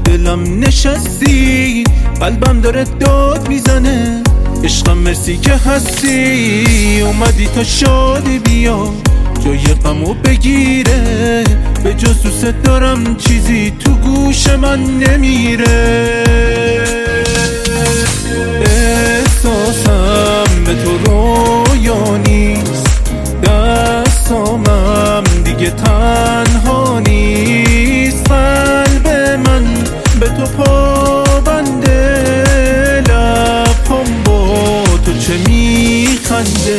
دلم نشستی، قلبم داره داد میزنه. عشقم مرسی که هستی، اومدی تا شادی بیا جای غمو بگیره. به جز دوست دارم چیزی تو گوش من نمیره. احساسم به تو رویا نیست، دستامم دیگه تنها نیست. قلب من به تو پابنده، لبم با تو چه میخنده.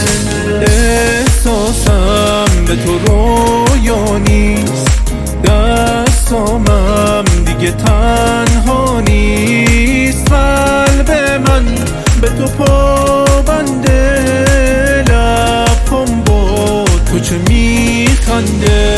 احساسم به تو رویا نیست، دستامم دیگه تنها نیست. قلب من به تو پابنده، لبم با تو چه میخنده.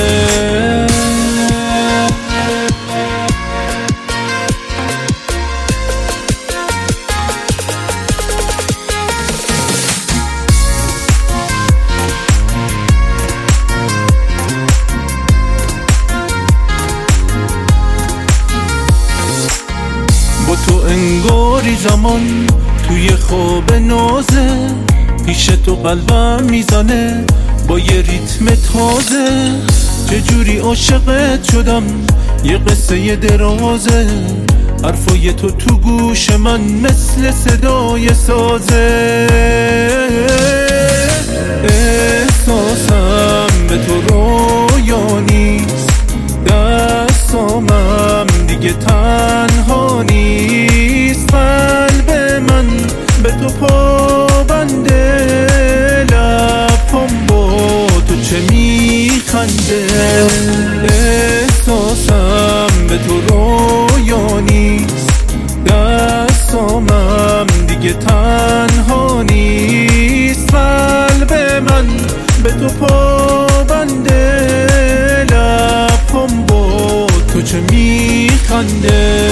با تو انگاری زمان توی خواب نازه، پیش تو قلبم میزنه با یه ریتم تازه. چجوری عاشقت شدم یه قصه درازه، حرفای تو گوش من مثل صدای سازه. احساسم به تو رویا نیست، دستامم دیگه تنها نیست. قلب من به تو پابنده، لبم با تو چه میخنده. احساسم به تو رویا نیست، دستامم دیگه تنها نیست. قلب من به تو پابنده، لبم با تو چه میخنده.